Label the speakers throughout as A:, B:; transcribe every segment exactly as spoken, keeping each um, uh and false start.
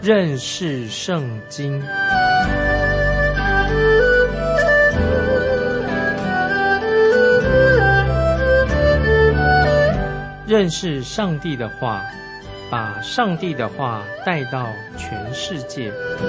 A: 认识圣经。认识上帝的话，把上帝的话带到全世界。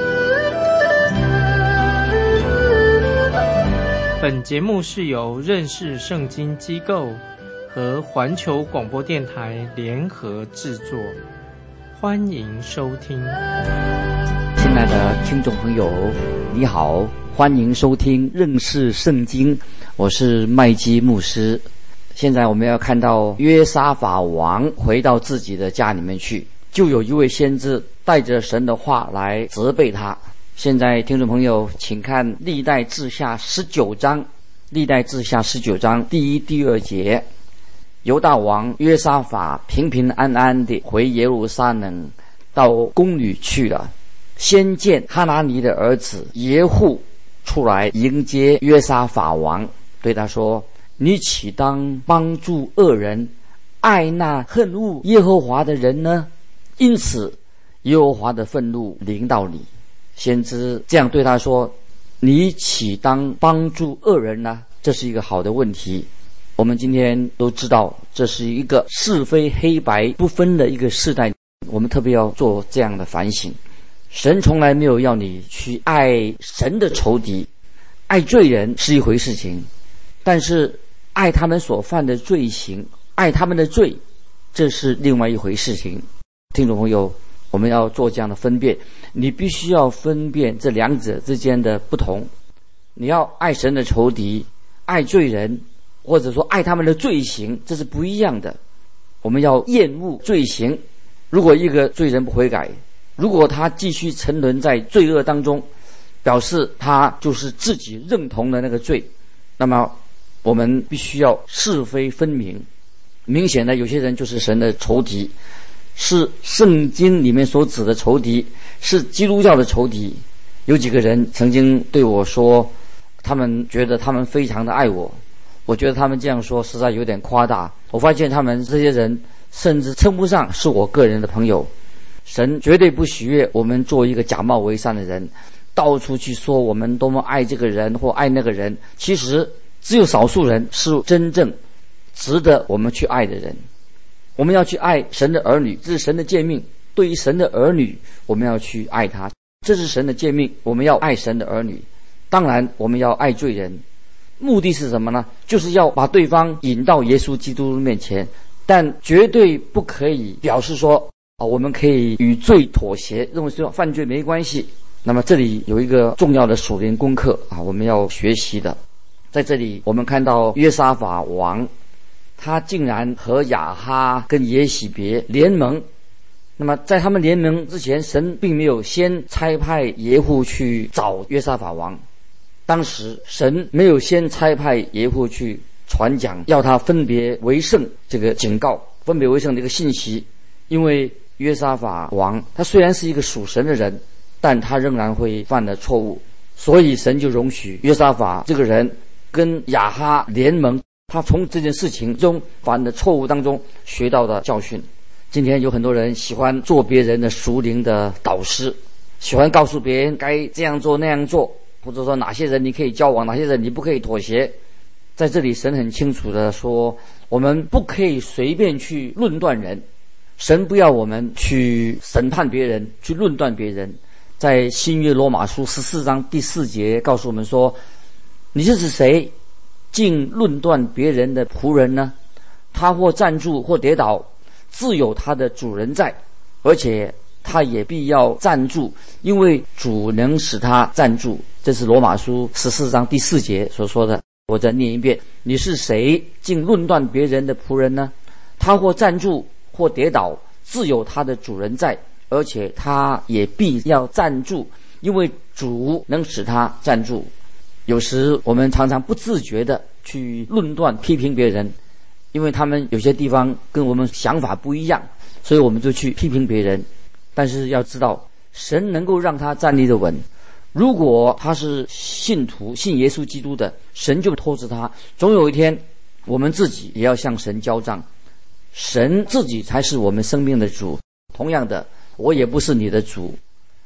A: 本节目是由认识圣经机构和环球广播电台联合制作，欢迎收听。
B: 亲爱的听众朋友，你好，欢迎收听认识圣经，我是麦基牧师。现在我们要看到约沙法王回到自己的家里面去，就有一位先知带着神的话来责备他。现在听众朋友请看历代志下十九章，历代志下十九章第一第二节，犹大王约沙法平平安安地回耶路撒冷到宫里去了。先见哈拿尼的儿子耶户出来迎接约沙法王，对他说，你岂当帮助恶人，爱那恨恶耶和华的人呢？因此耶和华的愤怒临到你。先知这样对他说，你岂当帮助恶人呢？这是一个好的问题。我们今天都知道，这是一个是非黑白不分的一个世代，我们特别要做这样的反省。神从来没有要你去爱神的仇敌，爱罪人是一回事情，但是爱他们所犯的罪行，爱他们的罪，这是另外一回事情。听众朋友，我们要做这样的分辨，你必须要分辨这两者之间的不同。你要爱神的仇敌，爱罪人，或者说爱他们的罪行，这是不一样的。我们要厌恶罪行。如果一个罪人不悔改，如果他继续沉沦在罪恶当中，表示他就是自己认同的那个罪，那么我们必须要是非分明。明显的，有些人就是神的仇敌，是圣经里面所指的仇敌，是基督教的仇敌。有几个人曾经对我说，他们觉得他们非常的爱我，我觉得他们这样说实在有点夸大。我发现他们这些人甚至称不上是我个人的朋友。神绝对不喜悦我们做一个假冒为善的人，到处去说我们多么爱这个人或爱那个人。其实只有少数人是真正值得我们去爱的人。我们要去爱神的儿女，这是神的诫命。对于神的儿女，我们要去爱他，这是神的诫命。我们要爱神的儿女，当然我们要爱罪人。目的是什么呢？就是要把对方引到耶稣基督面前，但绝对不可以表示说啊，我们可以与罪妥协，认为说犯罪没关系。那么这里有一个重要的属灵功课啊，我们要学习的。在这里我们看到约沙法王，他竟然和亚哈跟耶洗别联盟。那么在他们联盟之前，神并没有先差派耶户去找约沙法王。当时神没有先差派耶户去传讲要他分别为圣这个警告，分别为圣这个信息。因为约沙法王他虽然是一个属神的人，但他仍然会犯了错误，所以神就容许约沙法这个人跟亚哈联盟，他从这件事情中犯的错误当中学到的教训。今天有很多人喜欢做别人的属灵的导师，喜欢告诉别人该这样做那样做，或者说哪些人你可以交往，哪些人你不可以妥协。在这里神很清楚的说，我们不可以随便去论断人，神不要我们去审判别人，去论断别人。在新约罗马书十四章第四节告诉我们说，你是指谁竟论断别人的仆人呢？他或站住或跌倒，自有他的主人在，而且他也必要站住，因为主能使他站住。这是罗马书十四章第四节所说的。我再念一遍，你是谁竟论断别人的仆人呢？他或站住或跌倒，自有他的主人在，而且他也必要站住，因为主能使他站住。有时我们常常不自觉的去论断批评别人，因为他们有些地方跟我们想法不一样，所以我们就去批评别人。但是要知道，神能够让他站立得稳。如果他是信徒，信耶稣基督的，神就托着他。总有一天我们自己也要向神交账，神自己才是我们生命的主。同样的，我也不是你的主，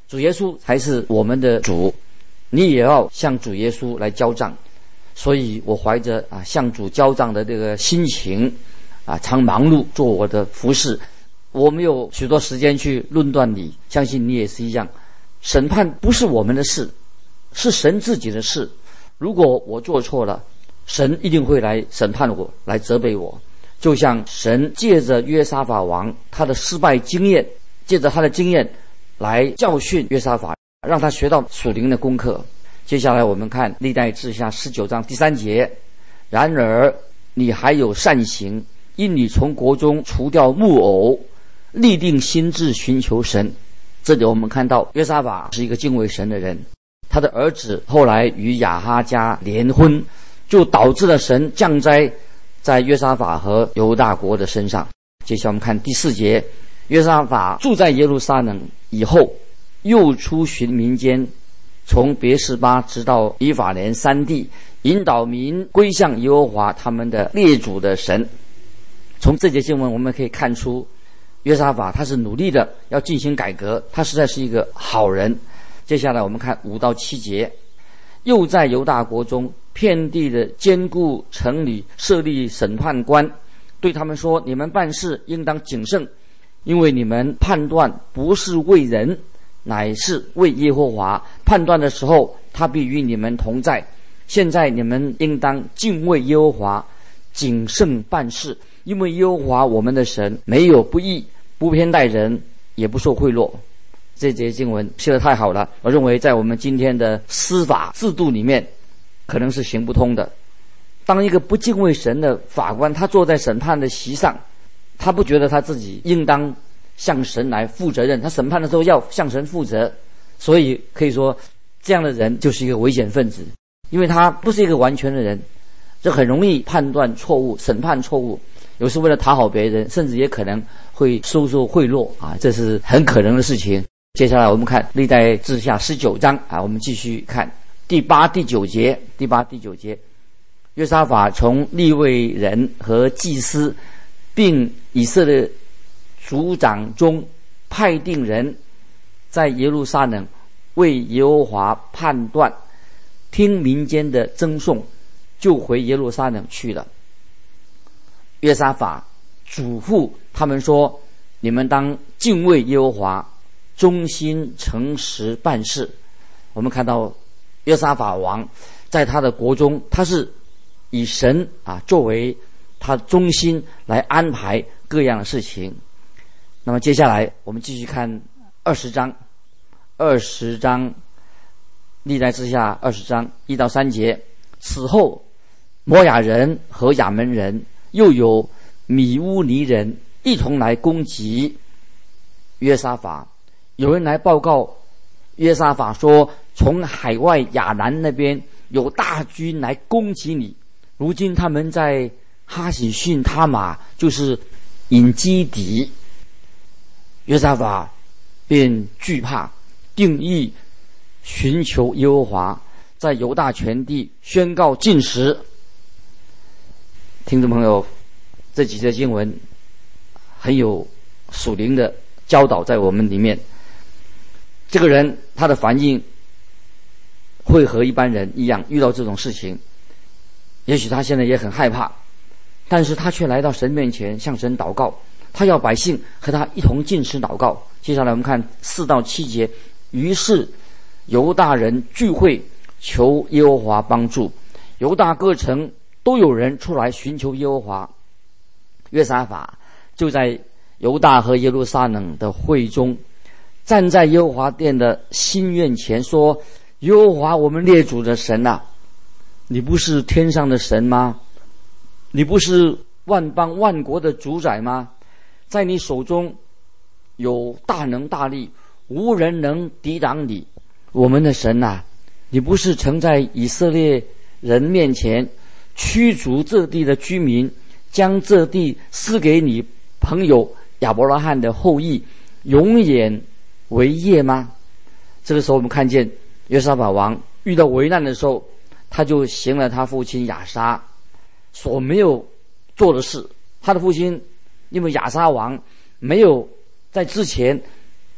B: 主耶稣才是我们的主，你也要向主耶稣来交账。所以我怀着啊向主交账的这个心情啊，常忙碌做我的服事。我没有许多时间去论断你，相信你也是一样。审判不是我们的事，是神自己的事。如果我做错了，神一定会来审判我，来责备我。就像神借着约沙法王他的失败经验，借着他的经验来教训约沙法，让他学到属灵的功课。接下来我们看历代志下十九章第三节，然而你还有善行，因你从国中除掉木偶，立定心志寻求神。这里我们看到约沙法是一个敬畏神的人，他的儿子后来与亚哈家联婚，就导致了神降灾在约沙法和犹大国的身上。接下来我们看第四节，约沙法住在耶路撒冷以后，又出巡民间，从别是巴直到以法莲三地，引导民归向耶和华他们的列祖的神。从这节经文我们可以看出，约沙法他是努力的要进行改革，他实在是一个好人。接下来我们看五到七节，又在犹大国中遍地的坚固城里设立审判官，对他们说，你们办事应当谨慎，因为你们判断不是为人，乃是为耶和华。判断的时候，他必与你们同在。现在你们应当敬畏耶和华，谨慎办事，因为耶和华我们的神没有不义，不偏待人，也不受贿赂。这节经文写得太好了，我认为在我们今天的司法制度里面可能是行不通的。当一个不敬畏神的法官，他坐在审判的席上，他不觉得他自己应当向神来负责任，他审判的时候要向神负责。所以可以说这样的人就是一个危险分子，因为他不是一个完全的人，这很容易判断错误，审判错误，有时为了讨好别人，甚至也可能会收受贿赂啊，这是很可能的事情。接下来我们看历代志下十九章啊，我们继续看第八、第九节。第八、第九节，约沙法从利未人和祭司，并以色列族长中派定人，在耶路撒冷为耶和华判断，听民间的争讼，就回耶路撒冷去了。约沙法嘱咐他们说，你们当敬畏耶和华，忠心诚实办事。我们看到约沙法王在他的国中，他是以神啊作为他忠心来安排各样的事情。那么接下来我们继续看二十章，二十章历代志下二十章一到三节。此后摩亚人和亚门人又有米乌尼人一同来攻击约沙法。有人来报告约沙法说，从海外亚兰那边有大军来攻击你，如今他们在哈喜逊他玛，就是隐基底。约沙法便惧怕，定义寻求耶和华，在犹大全地宣告禁食。听众朋友，这几节经文很有属灵的教导在我们里面。这个人他的反应会和一般人一样，遇到这种事情，也许他现在也很害怕，但是他却来到神面前向神祷告，他要百姓和他一同禁食祷告。接下来我们看四到七节，于是犹大人聚会求耶和华帮助，犹大各城都有人出来寻求耶和华。约沙法就在犹大和耶路撒冷的会中，站在耶和华殿的新院前说，耶和华我们列祖的神啊，你不是天上的神吗？你不是万邦万国的主宰吗？在你手中有大能大力，无人能抵挡你。我们的神啊，你不是曾在以色列人面前驱逐这地的居民，将这地赐给你朋友亚伯拉罕的后裔，永远为业吗？这个时候我们看见约沙法王遇到危难的时候，他就行了他父亲亚沙所没有做的事。他的父亲因为亚沙王没有在之前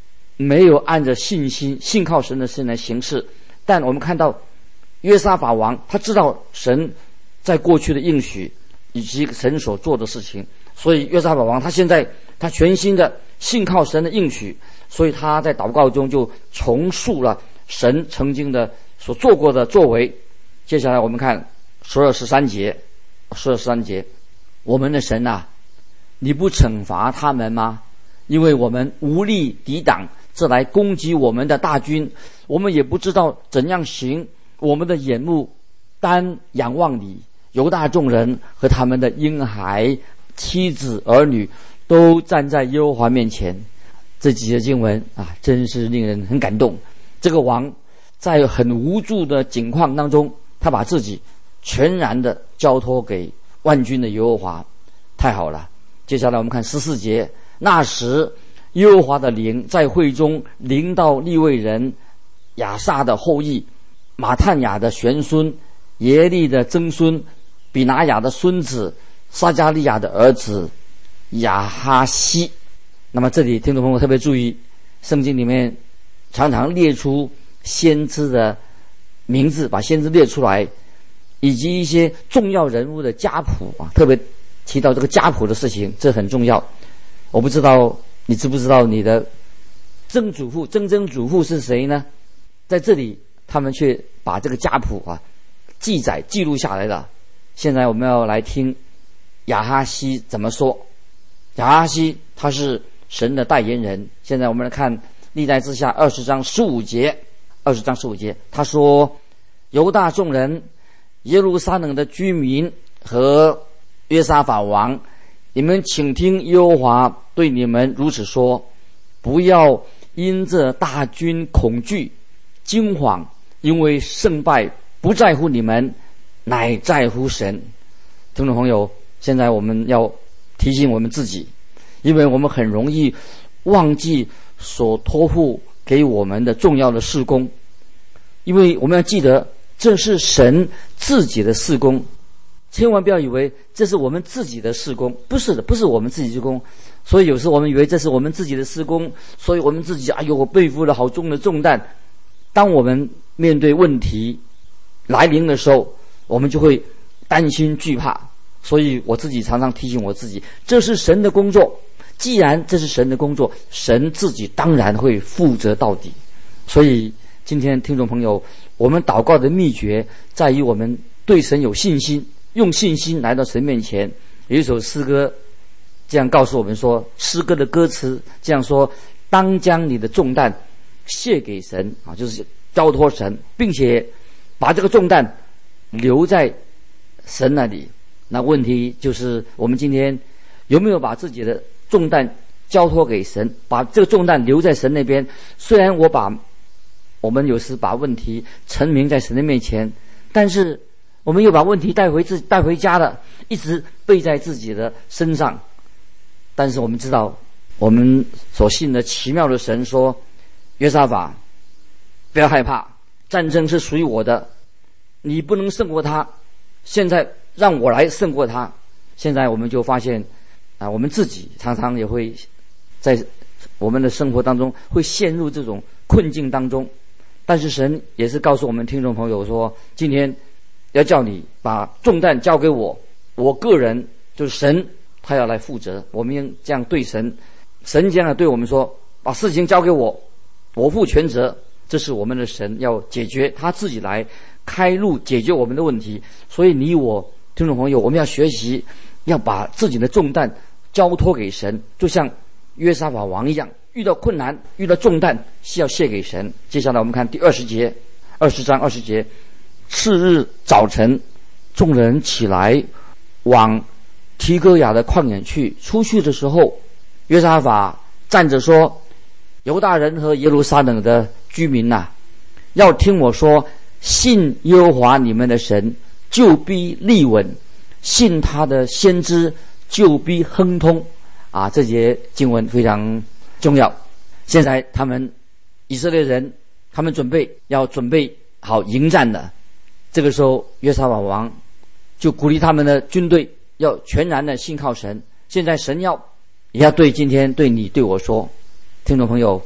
B: 没有按着信心信靠神的事来行事。但我们看到约沙法王，他知道神在过去的应许以及神所做的事情，所以约沙法王他现在他全心的信靠神的应许，所以他在祷告中就重述了神曾经的所做过的作为。接下来我们看十二十三节，十二十三节，我们的神啊，你不惩罚他们吗？因为我们无力抵挡这来攻击我们的大军，我们也不知道怎样行，我们的眼目单仰望你，犹大众人和他们的婴孩、妻子、儿女都站在耶和华面前。这几节经文啊，真是令人很感动。这个王在很无助的境况当中，他把自己全然的交托给万军的耶和华，太好了。接下来我们看十四节，那时耶和华的灵在会中临到利未人亚萨的后裔马探雅的玄孙、耶利的曾孙、比拿雅的孙子、撒加利亚的儿子亚哈西。那么这里听众朋友特别注意，圣经里面常常列出先知的名字，把先知列出来，以及一些重要人物的家谱啊，特别提到这个家谱的事情，这很重要。我不知道你知不知道你的曾祖父、曾曾祖父是谁呢？在这里他们却把这个家谱啊记载记录下来了。现在我们要来听亚哈西怎么说。亚哈西他是神的代言人。现在我们来看历代志下二十章十五节，二十章十五节，他说：犹大众人、耶路撒冷的居民和约沙法王，你们请听耶和华对你们如此说：不要因这大军恐惧惊惶，因为胜败不在乎你们，乃在乎神。听众朋友，现在我们要提醒我们自己，因为我们很容易忘记所托付给我们的重要的事工，因为我们要记得这是神自己的事工，千万不要以为这是我们自己的事工，不是的，不是我们自己的事工。所以有时候我们以为这是我们自己的事工，所以我们自己哎呦，我背负了好重的重担。当我们面对问题来临的时候，我们就会担心惧怕。所以我自己常常提醒我自己，这是神的工作，既然这是神的工作，神自己当然会负责到底。所以今天听众朋友，我们祷告的秘诀在于我们对神有信心，用信心来到神面前。有一首诗歌这样告诉我们说，诗歌的歌词这样说：当将你的重担卸给神啊，就是交托神，并且把这个重担留在神那里。那问题就是我们今天有没有把自己的重担交托给神，把这个重担留在神那边。虽然我把我们有时把问题陈明在神的面前，但是我们又把问题带回自带回家了，一直背在自己的身上。但是我们知道，我们所信的奇妙的神说：约沙法，不要害怕，战争是属于我的，你不能胜过他，现在让我来胜过他。现在我们就发现啊，我们自己常常也会在我们的生活当中会陷入这种困境当中。但是神也是告诉我们听众朋友说，今天要叫你把重担交给我，我个人就是神，他要来负责。我们应这样对神，神这样对我们说，把事情交给我，我负全责。这是我们的神要解决，他自己来开路解决我们的问题。所以你我听众朋友，我们要学习要把自己的重担交托给神，就像约沙法王一样，遇到困难遇到重担是要卸给神。接下来我们看第二十节，二十章二十节，次日早晨，众人起来往提哥雅的旷野去。出去的时候，约沙法站着说：犹大人和耶路撒冷的居民呐、啊，要听我说，信耶和华你们的神，就必立稳；信他的先知，就必亨通。啊，这节经文非常重要。现在他们以色列人，他们准备要准备好迎战的。这个时候，约沙法王就鼓励他们的军队要全然的信靠神。现在神要也要对今天对你对我说，听众朋友，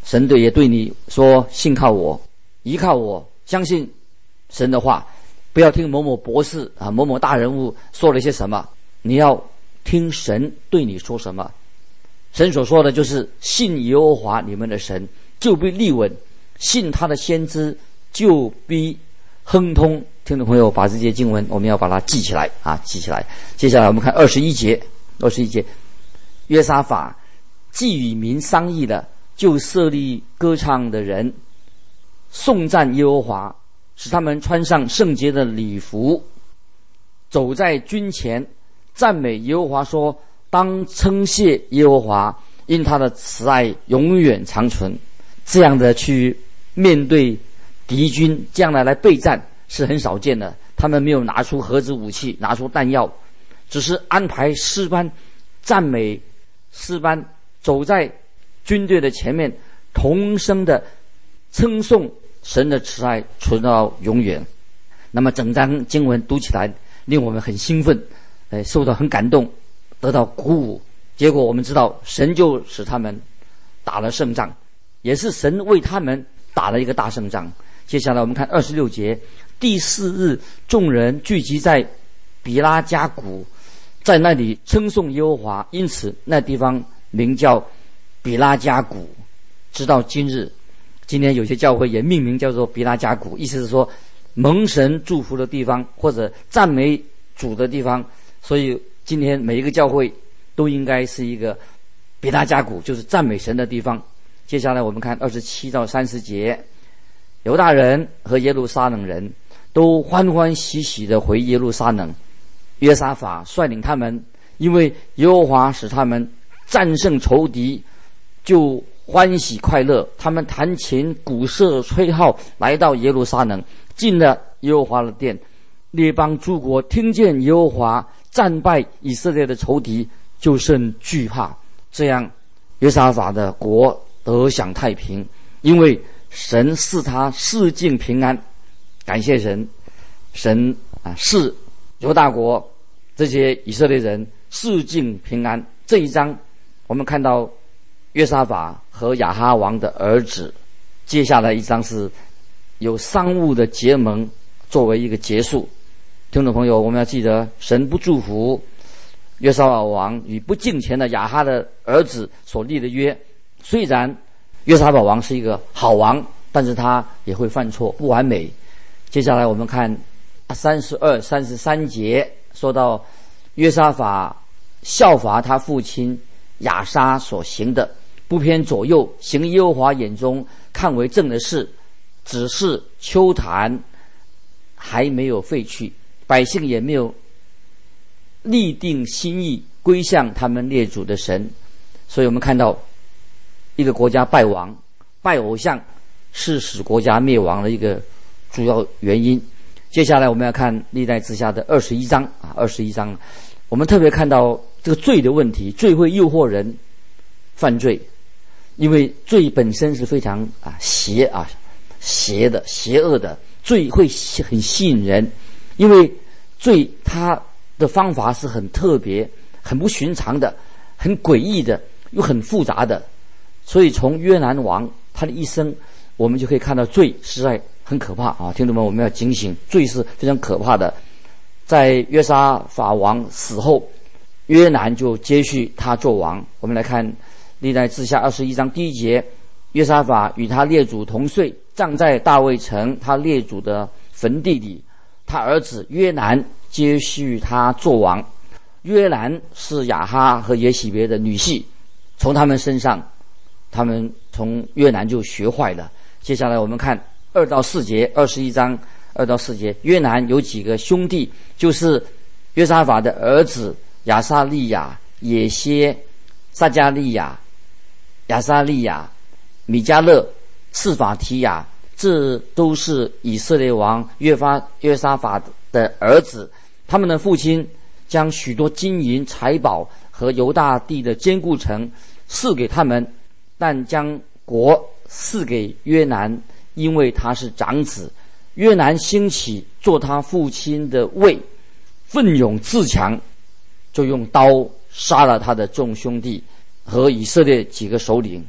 B: 神对也对你说，信靠我，依靠我，相信神的话，不要听某某博士啊、某某大人物说了些什么，你要听神对你说什么。神所说的就是信耶和华你们的神，就必立稳；信他的先知，就必亨通。听众朋友，把这些经文我们要把它记起来啊，记起来。接下来我们看二十一节，二十一节，约沙法既与民商议了，就设立歌唱的人，颂赞耶和华，使他们穿上圣洁的礼服，走在军前，赞美耶和华，说：当称谢耶和华，因他的慈爱永远长存。这样的去面对敌军，这样的来备战是很少见的。他们没有拿出核子武器，拿出弹药，只是安排诗班赞美诗班走在军队的前面，同声的称颂神的慈爱存到永远。那么整章经文读起来令我们很兴奋，呃，受到很感动，得到鼓舞。结果我们知道，神就使他们打了胜仗，也是神为他们打了一个大胜仗。接下来我们看二十六节，第四日，众人聚集在比拉加谷，在那里称颂耶和华，因此那地方名叫比拉加谷，直到今日。今天有些教会也命名叫做比拉加谷，意思是说蒙神祝福的地方，或者赞美主的地方。所以今天每一个教会都应该是一个比拉加谷，就是赞美神的地方。接下来我们看二十七到三十节，犹大人和耶路撒冷人都欢欢喜喜地回耶路撒冷，约沙法率领他们，因为耶和华使他们战胜仇敌，就欢喜快乐。他们弹琴鼓瑟吹号，来到耶路撒冷，进了耶和华的殿。列邦诸国听见耶和华战败以色列的仇敌，就甚惧怕。这样约沙法的国得享太平，因为神赐他四境平安。感谢神，神啊赐犹大国这些以色列人四境平安。这一章我们看到约沙法和亚哈王的儿子。接下来一章是有商务的结盟作为一个结束。听众朋友，我们要记得，神不祝福约沙法王与不敬虔的亚哈的儿子所立的约。虽然约沙法王是一个好王，但是他也会犯错，不完美。接下来我们看三十二、三十三节，说到约沙法效法他父亲亚沙所行的，不偏左右，行耶和华眼中看为正的事，只是秋坛还没有废去，百姓也没有立定心意归向他们列祖的神。所以我们看到一个国家败亡，拜偶像是使国家灭亡的一个主要原因。接下来我们要看历代志下的二十一章啊，二十一章，我们特别看到这个罪的问题，罪会诱惑人犯罪，因为罪本身是非常啊邪啊邪的、邪恶的，罪会很吸引人，因为罪它的方法是很特别、很不寻常的、很诡异的，又很复杂的。所以从约兰王他的一生，我们就可以看到罪实在很可怕啊！听众们，我们要警醒，罪是非常可怕的。在约沙法王死后，约兰就接续他做王。我们来看历代志下二十一章第一节，约沙法与他列祖同睡，葬在大卫城他列祖的坟地里。他儿子约兰接续他做王。约兰是亚哈和耶洗别的女婿，从他们身上，他们从约兰就学坏了。接下来我们看二到四节，二十一章二到四节，约兰有几个兄弟，就是约沙法的儿子亚撒利亚、野歇、撒加利亚、亚撒利亚、米迦勒、示法提亚，这都是以色列王约发约沙法的儿子。他们的父亲将许多金银财宝和犹大地的坚固城赐给他们，但将国赐给约兰，因为他是长子。约兰兴起做他父亲的位，奋勇自强，就用刀杀了他的众兄弟和以色列几个首领。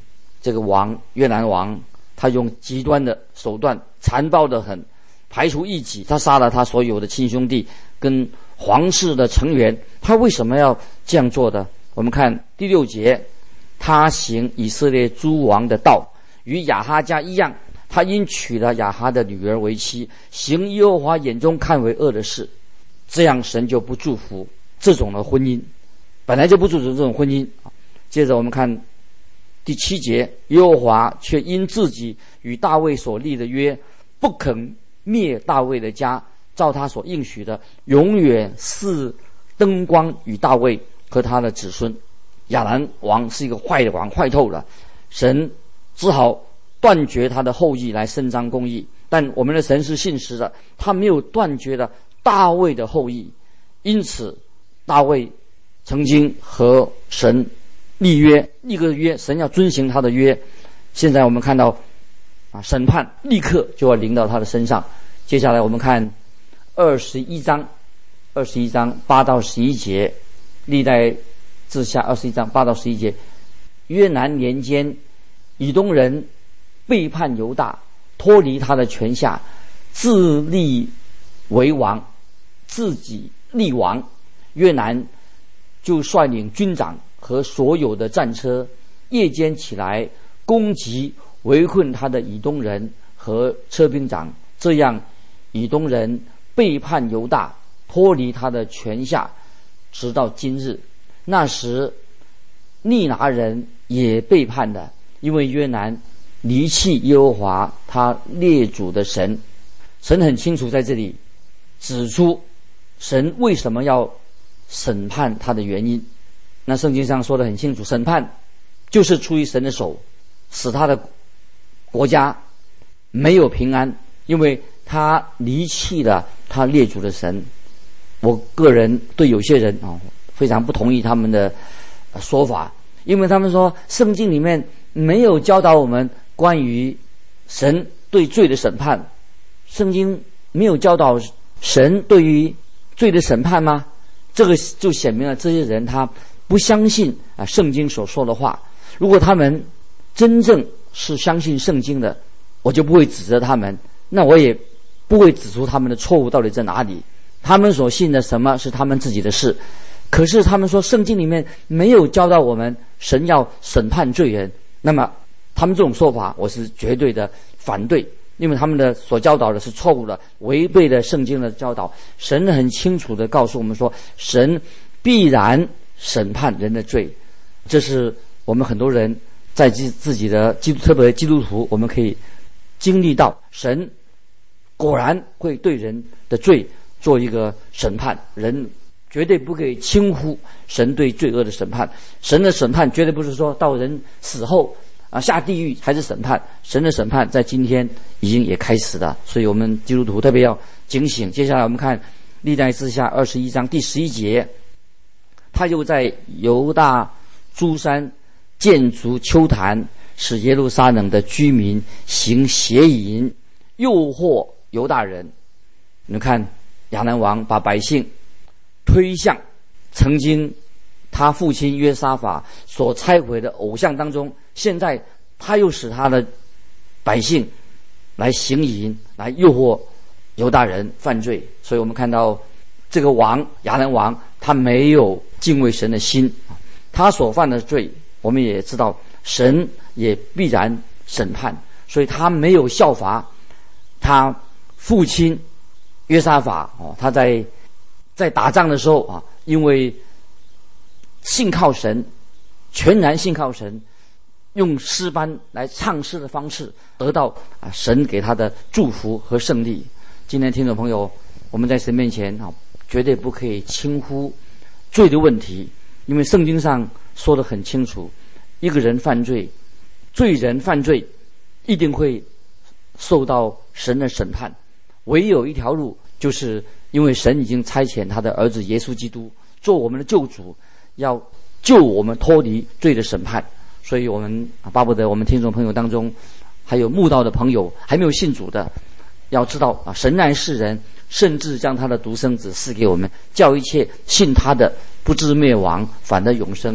B: 这个王约兰王，他用极端的手段，残暴得很，排除异己，他杀了他所有的亲兄弟跟皇室的成员。他为什么要这样做的？我们看第六节，他行以色列诸王的道，与亚哈家一样，他因娶了亚哈的女儿为妻，行耶和华眼中看为恶的事，这样神就不祝福这种的婚姻，本来就不祝福这种婚姻。接着我们看第七节，耶和华却因自己与大卫所立的约，不肯灭大卫的家，照他所应许的，永远赐灯光与大卫和他的子孙。亚兰王是一个坏的王，坏透了，神只好断绝他的后裔来伸张公义。但我们的神是信实的，他没有断绝了大卫的后裔。因此大卫曾经和神立约，立个约，神要遵行他的约。现在我们看到啊，审判立刻就要临到他的身上。接下来我们看二十一章，二十一章八到十一节，历代志下二十一章八到十一节。约南年间，以东人背叛犹大，脱离他的权下，自立为王，自己立王。约南就率领军长和所有的战车，夜间起来攻击围困他的以东人和车兵长，这样以东人背叛犹大，脱离他的权下，直到今日。那时利拿人也背叛了，因为约南离弃耶和华他列祖的神。神很清楚在这里指出神为什么要审判他的原因。那圣经上说得很清楚，审判就是出于神的手，使他的国家没有平安，因为他离弃了他列祖的神。我个人对有些人啊非常不同意他们的说法，因为他们说圣经里面没有教导我们关于神对罪的审判，圣经没有教导神对于罪的审判吗？这个就显明了这些人他不相信啊圣经所说的话。如果他们真正是相信圣经的，我就不会指责他们，那我也不会指出他们的错误到底在哪里。他们所信的什么是他们自己的事，可是他们说圣经里面没有教导我们神要审判罪人，那么他们这种说法我是绝对的反对，因为他们的所教导的是错误的，违背了圣经的教导。神很清楚地告诉我们说，神必然审判人的罪。这是我们很多人在自己的基督，特别基督徒，我们可以经历到神果然会对人的罪做一个审判，人绝对不可以轻忽神对罪恶的审判。神的审判绝对不是说到人死后啊下地狱还是审判，神的审判在今天已经也开始了，所以我们基督徒特别要警醒。接下来我们看历代志下二十一章第十一节，他又在犹大诸山建筑丘坛，使耶路撒冷的居民行邪淫，诱惑犹大人。你们看亚兰王把百姓推向曾经他父亲约沙法所拆毁的偶像当中，现在他又使他的百姓来行淫，来诱惑犹大人犯罪。所以我们看到这个王亚兰王他没有敬畏神的心，他所犯的罪我们也知道神也必然审判，所以他没有效法他父亲约沙法哦，他在在打仗的时候啊，因为信靠神，全然信靠神，用诗班来唱诗的方式得到啊神给他的祝福和胜利。今天听众朋友，我们在神面前啊，绝对不可以轻忽罪的问题，因为圣经上说得很清楚，一个人犯罪，罪人犯罪一定会受到神的审判。唯有一条路，就是因为神已经差遣他的儿子耶稣基督做我们的救主，要救我们脱离罪的审判。所以我们巴不得我们听众朋友当中还有慕道的朋友还没有信主的，要知道啊，神爱世人，甚至将他的独生子赐给我们，叫一切信他的不至灭亡，反得永生。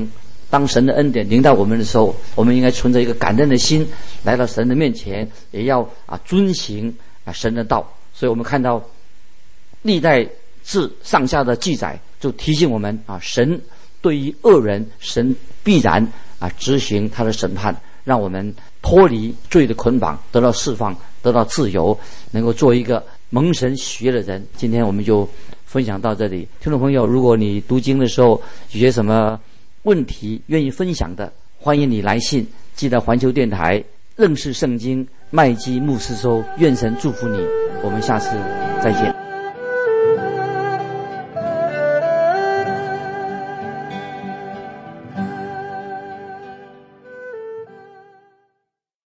B: 当神的恩典临到我们的时候，我们应该存着一个感恩的心来到神的面前，也要啊遵行啊神的道。所以我们看到历代志上下的记载，就提醒我们啊，神对于恶人，神必然啊执行他的审判，让我们脱离罪的捆绑，得到释放，得到自由，能够做一个蒙神喜悦的人。今天我们就分享到这里。听众朋友，如果你读经的时候有些什么问题愿意分享的，欢迎你来信寄到环球电台认识圣经麦基牧师收。愿神祝福你，我们下次再见。